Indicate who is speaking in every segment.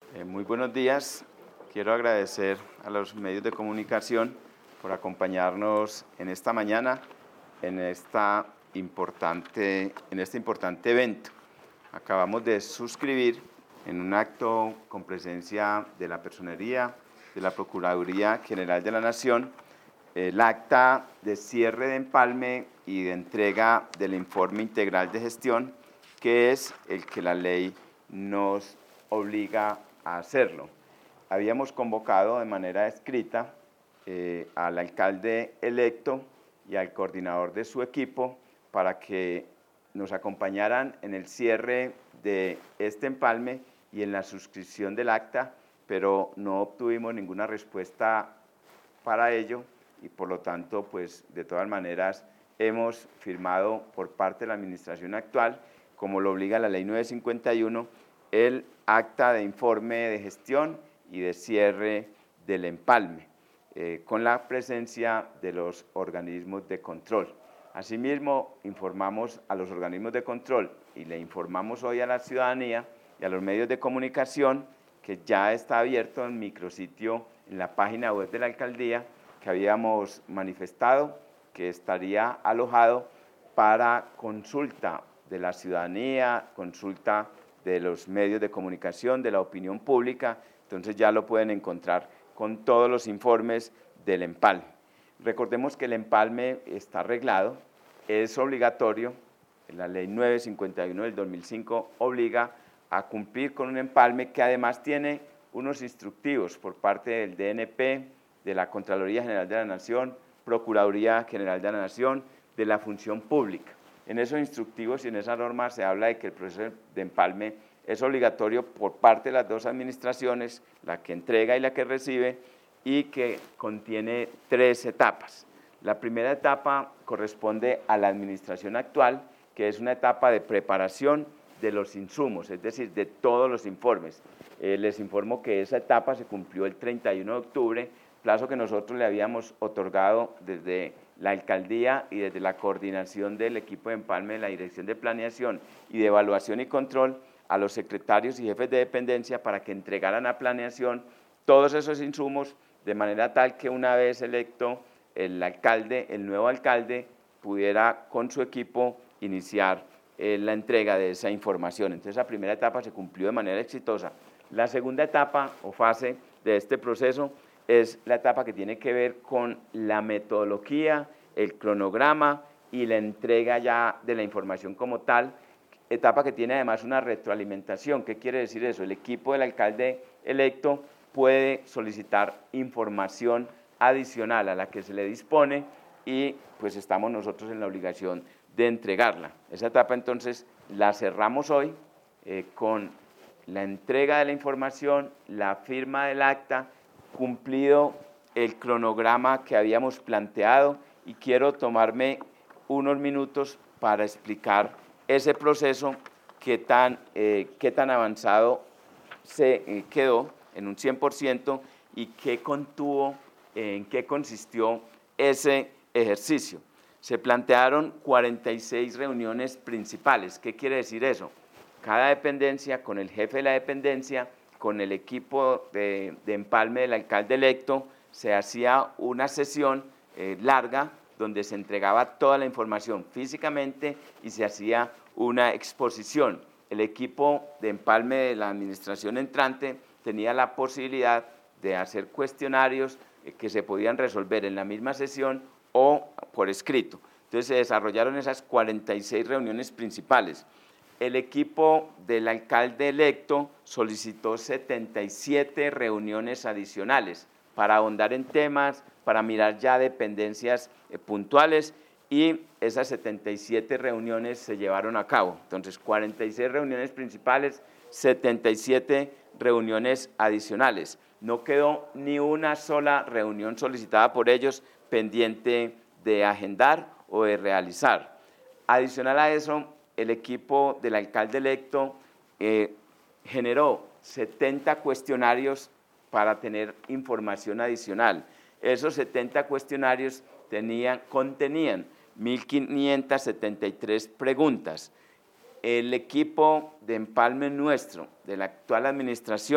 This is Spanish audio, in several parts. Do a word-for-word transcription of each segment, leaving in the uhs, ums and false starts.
Speaker 1: Eh, muy buenos días. Quiero agradecer a los medios de comunicación por acompañarnos en esta mañana, en, esta importante, en este importante evento. Acabamos de suscribir en un acto con presencia de la Personería, de la Procuraduría General de la Nación, el acta de cierre de empalme y de entrega del informe integral de gestión, que es el que la ley nos obliga a hacerlo. Habíamos convocado de manera escrita eh, al alcalde electo y al coordinador de su equipo para que nos acompañaran en el cierre de este empalme y en la suscripción del acta, pero no obtuvimos ninguna respuesta para ello y por lo tanto, pues de todas maneras, hemos firmado por parte de la administración actual, como lo obliga la ley novecientos cincuenta y uno, el acta de informe de gestión y de cierre del empalme, eh, con la presencia de los organismos de control. Asimismo, informamos a los organismos de control y le informamos hoy a la ciudadanía y a los medios de comunicación que ya está abierto el micrositio en la página web de la alcaldía que habíamos manifestado, que estaría alojado para consulta de la ciudadanía, consulta de los medios de comunicación, de la opinión pública. Entonces ya lo pueden encontrar con todos los informes del empalme. Recordemos que el empalme está arreglado, es obligatorio, la ley novecientos cincuenta y uno del dos mil cinco obliga a cumplir con un empalme que además tiene unos instructivos por parte del D N P, de la Contraloría General de la Nación, Procuraduría General de la Nación, de la Función Pública. En esos instructivos y en esa norma se habla de que el proceso de empalme es obligatorio por parte de las dos administraciones, la que entrega y la que recibe, y que contiene tres etapas. La primera etapa corresponde a la administración actual, que es una etapa de preparación de los insumos, es decir, de todos los informes. Eh, les informo que esa etapa se cumplió el treinta y uno de octubre, plazo que nosotros le habíamos otorgado desde la alcaldía y desde la coordinación del equipo de empalme de la Dirección de Planeación y de Evaluación y Control a los secretarios y jefes de dependencia para que entregaran a planeación todos esos insumos de manera tal que una vez electo el alcalde, el nuevo alcalde, pudiera con su equipo iniciar eh, la entrega de esa información. Entonces, la primera etapa se cumplió de manera exitosa. La segunda etapa o fase de este proceso es la etapa que tiene que ver con la metodología, el cronograma y la entrega ya de la información como tal, etapa que tiene además una retroalimentación. ¿Qué quiere decir eso? El equipo del alcalde electo puede solicitar información adicional a la que se le dispone y pues estamos nosotros en la obligación de entregarla. Esa etapa entonces la cerramos hoy eh, con la entrega de la información, la firma del acta, cumplido el cronograma que habíamos planteado y quiero tomarme unos minutos para explicar ese proceso que tan, eh, qué tan avanzado se eh, quedó en un cien por ciento y qué contuvo, eh, en qué consistió ese ejercicio. Se plantearon cuarenta y seis reuniones principales. ¿Qué quiere decir eso? Cada dependencia, con el jefe de la dependencia, con el equipo de, de empalme del alcalde electo, se hacía una sesión eh, larga donde se entregaba toda la información físicamente y se hacía una exposición. El equipo de empalme de la administración entrante tenía la posibilidad de hacer cuestionarios eh, que se podían resolver en la misma sesión o por escrito. Entonces se desarrollaron esas cuarenta y seis reuniones principales. El equipo del alcalde electo solicitó setenta y siete reuniones adicionales para ahondar en temas, para mirar ya dependencias eh, puntuales y esas setenta y siete reuniones se llevaron a cabo. Entonces, cuarenta y seis reuniones principales, setenta y siete reuniones adicionales. No quedó ni una sola reunión solicitada por ellos pendiente de agendar o de realizar. Adicional a eso, el equipo del alcalde electo eh, generó setenta cuestionarios para tener información adicional. Esos setenta cuestionarios tenían, contenían mil quinientas setenta y tres preguntas. El equipo de empalme nuestro, de la actual administración,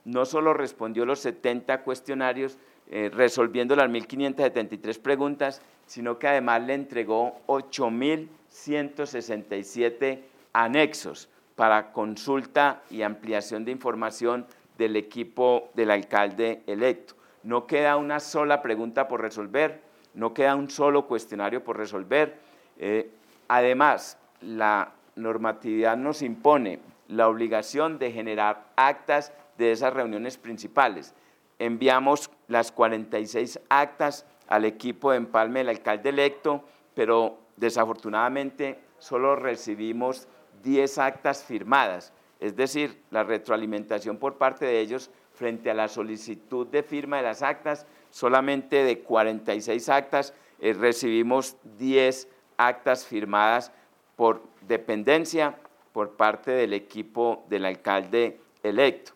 Speaker 1: no solo respondió los setenta cuestionarios, eh, resolviendo las mil quinientas setenta y tres preguntas, sino que además le entregó ocho mil ciento sesenta y siete anexos para consulta y ampliación de información del equipo del alcalde electo. No queda una sola pregunta por resolver, no queda un solo cuestionario por resolver. Eh, además, la normatividad nos impone la obligación de generar actas de esas reuniones principales. Enviamos las cuarenta y seis actas al equipo de empalme del alcalde electo, pero desafortunadamente solo recibimos diez actas firmadas, es decir, la retroalimentación por parte de ellos frente a la solicitud de firma de las actas, solamente de cuarenta y seis actas eh, recibimos diez actas firmadas por dependencia por parte del equipo del alcalde electo.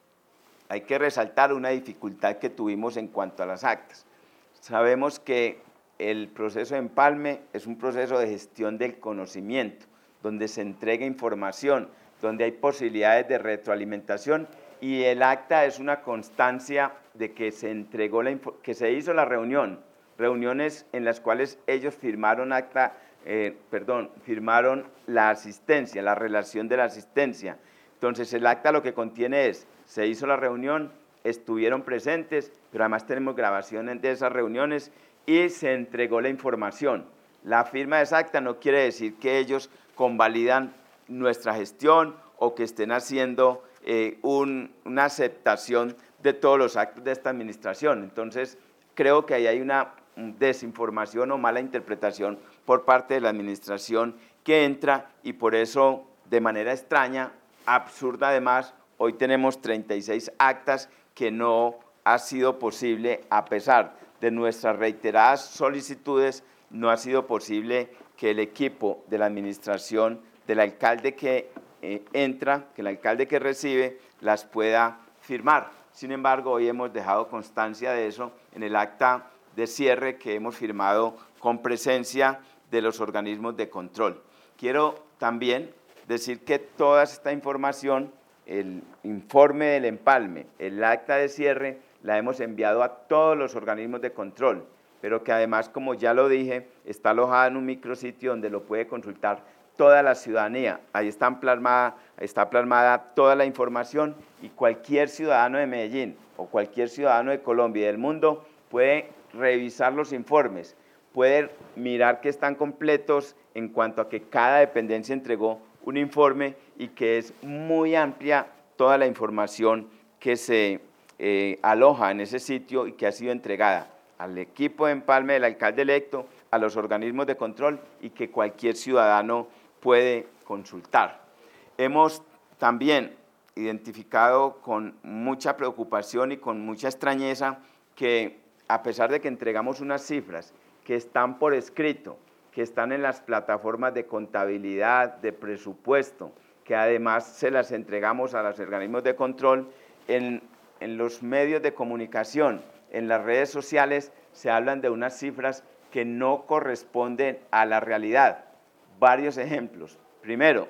Speaker 1: Hay que resaltar una dificultad que tuvimos en cuanto a las actas. Sabemos que el proceso de empalme es un proceso de gestión del conocimiento, donde se entrega información, donde hay posibilidades de retroalimentación y el acta es una constancia de que se entregó la que se hizo la reunión, reuniones en las cuales ellos firmaron acta, eh, perdón, firmaron la asistencia, la relación de la asistencia. Entonces el acta lo que contiene es, se hizo la reunión, estuvieron presentes, pero además tenemos grabaciones de esas reuniones y se entregó la información. La firma de esa acta no quiere decir que ellos convalidan nuestra gestión o que estén haciendo eh, un, una aceptación de todos los actos de esta administración. Entonces, creo que ahí hay una desinformación o mala interpretación por parte de la administración que entra y por eso, de manera extraña, absurda además, hoy tenemos treinta y seis actas que no ha sido posible, a pesar de nuestras reiteradas solicitudes, no ha sido posible que el equipo de la administración del alcalde que eh, entra, que el alcalde que recibe, las pueda firmar. Sin embargo, hoy hemos dejado constancia de eso en el acta de cierre que hemos firmado con presencia de los organismos de control. Quiero también decir que toda esta información, el informe del empalme, el acta de cierre, la hemos enviado a todos los organismos de control, pero que además, como ya lo dije, está alojada en un micrositio donde lo puede consultar toda la ciudadanía. Ahí están plasmada, está plasmada toda la información y cualquier ciudadano de Medellín o cualquier ciudadano de Colombia y del mundo puede revisar los informes, puede mirar que están completos en cuanto a que cada dependencia entregó un informe y que es muy amplia toda la información que se eh, aloja en ese sitio y que ha sido entregada al equipo de empalme del alcalde electo, a los organismos de control y que cualquier ciudadano puede consultar. Hemos también identificado con mucha preocupación y con mucha extrañeza que, a pesar de que entregamos unas cifras que están por escrito, que están en las plataformas de contabilidad, de presupuesto, que además se las entregamos a los organismos de control, en, en los medios de comunicación, en las redes sociales, se hablan de unas cifras que no corresponden a la realidad. Varios ejemplos. Primero,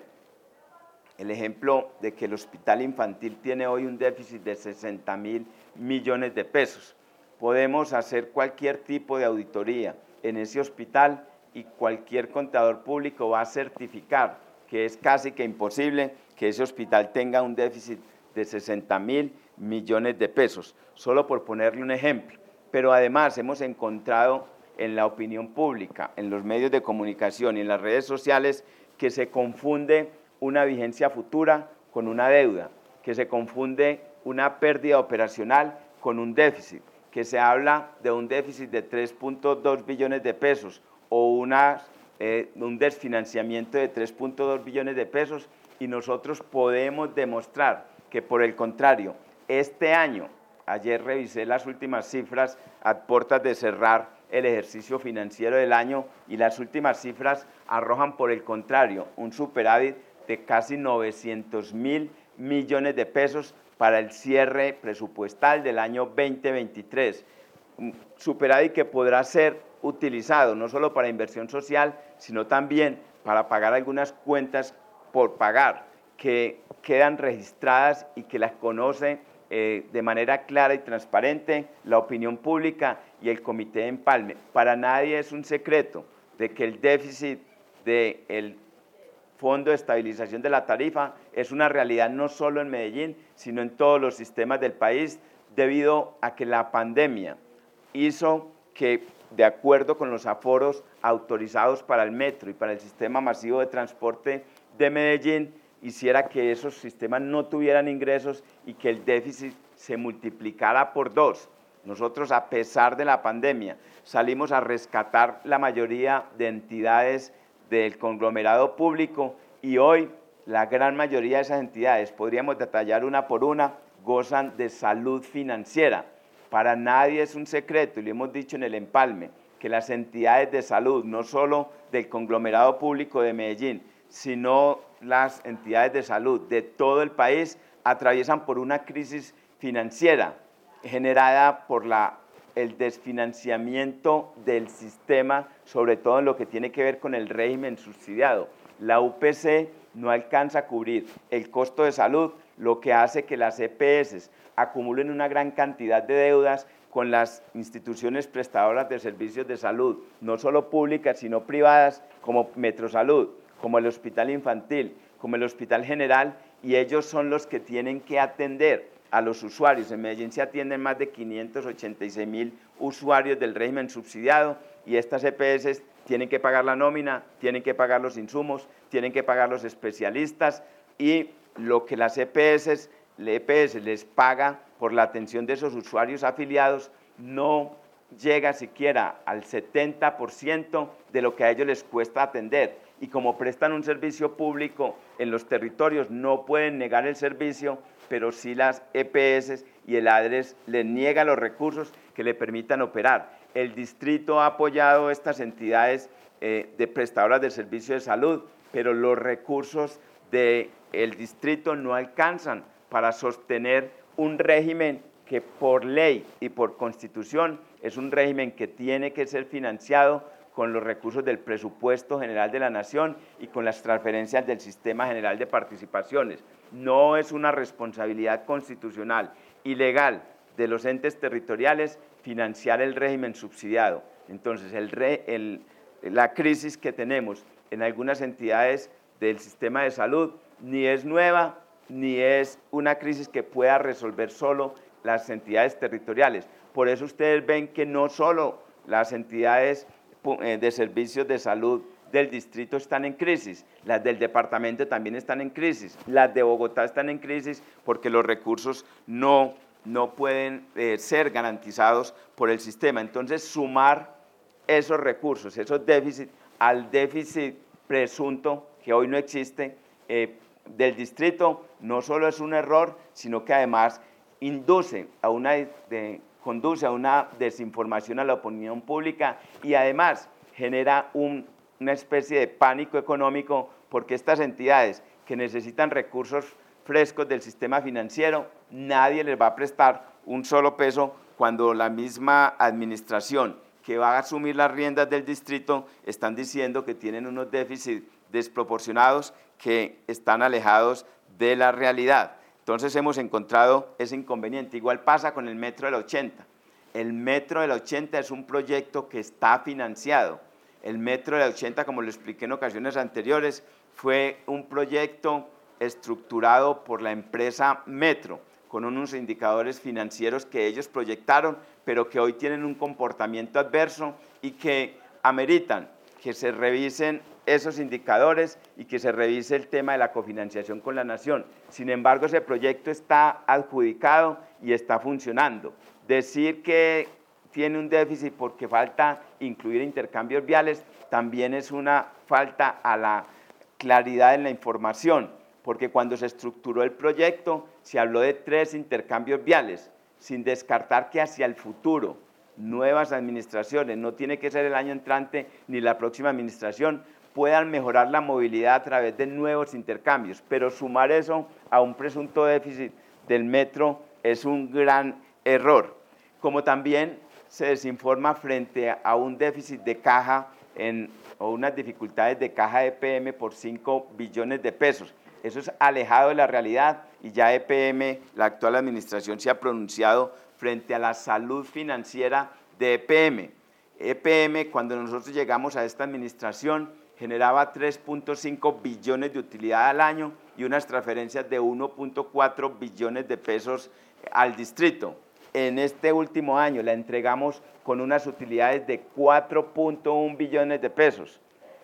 Speaker 1: el ejemplo de que el hospital infantil tiene hoy un déficit de sesenta mil millones de pesos. Podemos hacer cualquier tipo de auditoría en ese hospital y cualquier contador público va a certificar que es casi que imposible que ese hospital tenga un déficit de sesenta mil millones de pesos, solo por ponerle un ejemplo. Pero además hemos encontrado en la opinión pública, en los medios de comunicación y en las redes sociales que se confunde una vigencia futura con una deuda, que se confunde una pérdida operacional con un déficit, que se habla de un déficit de tres punto dos billones de pesos o una, eh, un desfinanciamiento de tres punto dos billones de pesos y nosotros podemos demostrar que, por el contrario, este año, ayer revisé las últimas cifras a puertas de cerrar el ejercicio financiero del año y las últimas cifras arrojan, por el contrario, un superávit de casi novecientos mil millones de pesos para el cierre presupuestal del año veinte veintitrés. Un superávit que podrá ser utilizado no solo para inversión social, sino también para pagar algunas cuentas por pagar que quedan registradas y que las conoce eh, de manera clara y transparente la opinión pública y el Comité de Empalme. Para nadie es un secreto de que el déficit del Fondo de Estabilización de la Tarifa es una realidad no solo en Medellín, sino en todos los sistemas del país, debido a que la pandemia hizo que, de acuerdo con los aforos autorizados para el metro y para el sistema masivo de transporte de Medellín, hiciera que esos sistemas no tuvieran ingresos y que el déficit se multiplicara por dos. Nosotros, a pesar de la pandemia, salimos a rescatar la mayoría de entidades del conglomerado público y hoy la gran mayoría de esas entidades, podríamos detallar una por una, gozan de salud financiera. Para nadie es un secreto, y lo hemos dicho en el empalme, que las entidades de salud, no solo del conglomerado público de Medellín, sino las entidades de salud de todo el país, atraviesan por una crisis financiera generada por la, el desfinanciamiento del sistema, sobre todo en lo que tiene que ver con el régimen subsidiado. La U P C no alcanza a cubrir el costo de salud, lo que hace que las E P S acumulen una gran cantidad de deudas con las instituciones prestadoras de servicios de salud, no solo públicas, sino privadas, como Metrosalud, como el Hospital Infantil, como el Hospital General, y ellos son los que tienen que atender a los usuarios. En Medellín se atienden más de quinientos ochenta y seis mil usuarios del régimen subsidiado, y estas E P S tienen que pagar la nómina, tienen que pagar los insumos, tienen que pagar los especialistas, y lo que las E P S, la E P S les paga por la atención de esos usuarios afiliados no llega siquiera al setenta por ciento de lo que a ellos les cuesta atender. Y como prestan un servicio público en los territorios, no pueden negar el servicio, pero sí las E P S y el ADRES les niegan los recursos que le permitan operar. El distrito ha apoyado estas entidades eh, de prestadoras de servicio de salud, pero los recursos del distrito no alcanzan para sostener un régimen que por ley y por constitución es un régimen que tiene que ser financiado con los recursos del presupuesto general de la nación y con las transferencias del sistema general de participaciones. No es una responsabilidad constitucional y legal de los entes territoriales financiar el régimen subsidiado. Entonces, el re, el, la crisis que tenemos en algunas entidades del sistema de salud ni es nueva, ni es una crisis que pueda resolver solo las entidades territoriales. Por eso ustedes ven que no solo las entidades de servicios de salud del distrito están en crisis, las del departamento también están en crisis, las de Bogotá están en crisis porque los recursos no, no pueden eh, ser garantizados por el sistema. Entonces, sumar esos recursos, esos déficits, al déficit presunto, que hoy no existe, eh, del distrito, no solo es un error, sino que además induce a una, de, conduce a una desinformación a la opinión pública y además genera un, una especie de pánico económico, porque estas entidades que necesitan recursos frescos del sistema financiero, nadie les va a prestar un solo peso cuando la misma administración que va a asumir las riendas del distrito están diciendo que tienen unos déficits desproporcionados que están alejados de la realidad. Entonces hemos encontrado ese inconveniente. Igual pasa con el Metro del ochenta. El Metro del ochenta es un proyecto que está financiado. El Metro del ochenta, como lo expliqué en ocasiones anteriores, fue un proyecto estructurado por la empresa Metro, con unos indicadores financieros que ellos proyectaron, pero que hoy tienen un comportamiento adverso y que ameritan que se revisen esos indicadores y que se revise el tema de la cofinanciación con la nación. Sin embargo, ese proyecto está adjudicado y está funcionando. Decir que tiene un déficit porque falta incluir intercambios viales también es una falta a la claridad en la información, porque cuando se estructuró el proyecto se habló de tres intercambios viales, sin descartar que hacia el futuro nuevas administraciones, no tiene que ser el año entrante ni la próxima administración, puedan mejorar la movilidad a través de nuevos intercambios, pero sumar eso a un presunto déficit del metro es un gran error. Como también se desinforma frente a un déficit de caja en, o unas dificultades de caja de E P M por cinco billones de pesos. Eso es alejado de la realidad y ya E P M, la actual administración, se ha pronunciado frente a la salud financiera de E P M. E P M, cuando nosotros llegamos a esta administración, generaba tres punto cinco billones de utilidad al año y unas transferencias de uno punto cuatro billones de pesos al distrito. En este último año la entregamos con unas utilidades de cuatro punto uno billones de pesos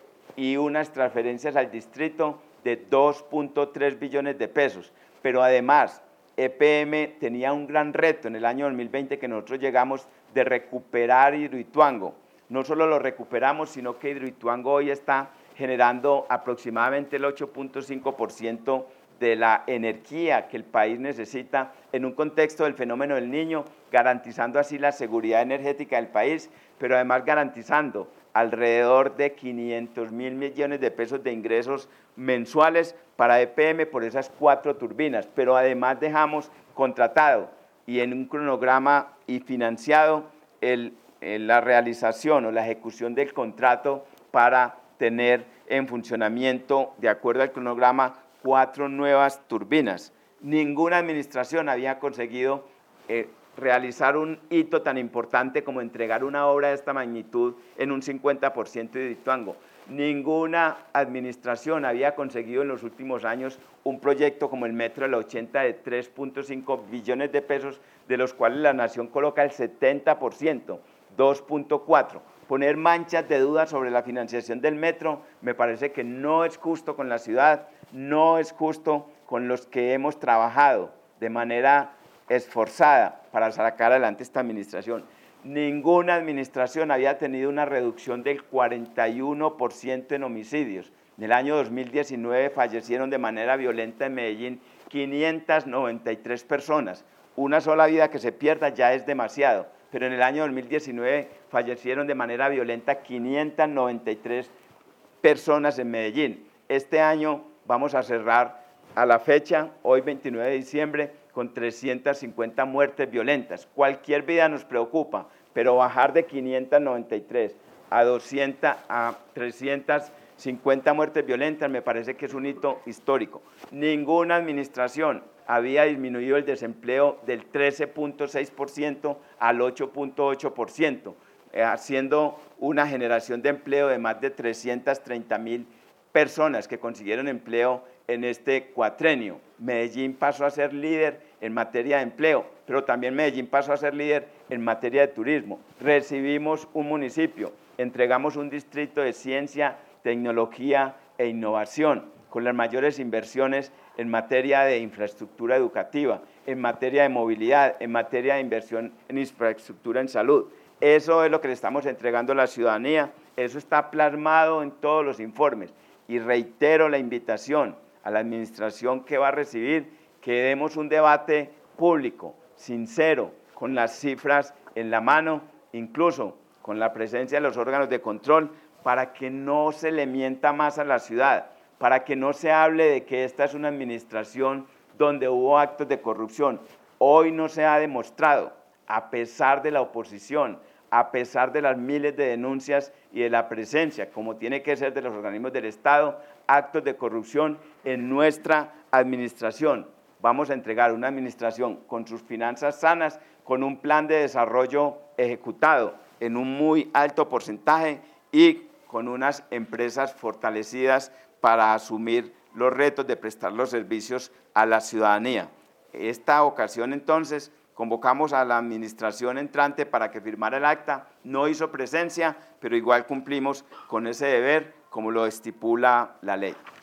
Speaker 1: y unas transferencias al distrito de dos punto tres billones de pesos. Pero además, E P M tenía un gran reto en el año dos mil veinte que nosotros llegamos de recuperar Hidroituango. No solo lo recuperamos, sino que Hidroituango hoy está generando aproximadamente el ocho punto cinco por ciento de la energía que el país necesita en un contexto del fenómeno del Niño, garantizando así la seguridad energética del país, pero además garantizando alrededor de quinientos mil millones de pesos de ingresos mensuales para E P M por esas cuatro turbinas, pero además dejamos contratado y en un cronograma y financiado el, el, la realización o la ejecución del contrato para tener en funcionamiento, de acuerdo al cronograma, cuatro nuevas turbinas. Ninguna administración había conseguido eh, realizar un hito tan importante como entregar una obra de esta magnitud en un cincuenta por ciento de Hidroituango. Ninguna administración había conseguido en los últimos años un proyecto como el Metro de la ochenta de tres punto cinco billones de pesos, de los cuales la Nación coloca el setenta por ciento, dos punto cuatro. Poner manchas de duda sobre la financiación del metro me parece que no es justo con la ciudad, no es justo con los que hemos trabajado de manera esforzada para sacar adelante esta administración. Ninguna administración había tenido una reducción del cuarenta y uno por ciento en homicidios. En el año dos mil diecinueve fallecieron de manera violenta en Medellín quinientas noventa y tres personas. Una sola vida que se pierda ya es demasiado, pero en el año dos mil diecinueve fallecieron de manera violenta quinientas noventa y tres personas en Medellín. Este año vamos a cerrar a la fecha, hoy veintinueve de diciembre, con trescientas cincuenta muertes violentas. Cualquier vida nos preocupa, pero bajar de quinientas noventa y tres a doscientas, a trescientas cincuenta muertes violentas me parece que es un hito histórico. Ninguna administración había disminuido el desempleo del trece punto seis por ciento al ocho punto ocho por ciento, eh, haciendo una generación de empleo de más de trescientas treinta mil personas que consiguieron empleo en este cuatrenio. Medellín pasó a ser líder en materia de empleo, pero también Medellín pasó a ser líder en materia de turismo. Recibimos un municipio, entregamos un distrito de ciencia, tecnología e innovación, con las mayores inversiones en materia de infraestructura educativa, en materia de movilidad, en materia de inversión en infraestructura en salud. Eso es lo que le estamos entregando a la ciudadanía, eso está plasmado en todos los informes. Y reitero la invitación a la administración que va a recibir, que demos un debate público, sincero, con las cifras en la mano, incluso con la presencia de los órganos de control, para que no se le mienta más a la ciudad, para que no se hable de que esta es una administración donde hubo actos de corrupción. Hoy no se ha demostrado, a pesar de la oposición, a pesar de las miles de denuncias y de la presencia, como tiene que ser de los organismos del Estado, actos de corrupción en nuestra administración. Vamos a entregar una administración con sus finanzas sanas, con un plan de desarrollo ejecutado en un muy alto porcentaje y con unas empresas fortalecidas para asumir los retos de prestar los servicios a la ciudadanía. Esta ocasión, entonces, convocamos a la administración entrante para que firmara el acta, no hizo presencia, pero igual cumplimos con ese deber como lo estipula la ley.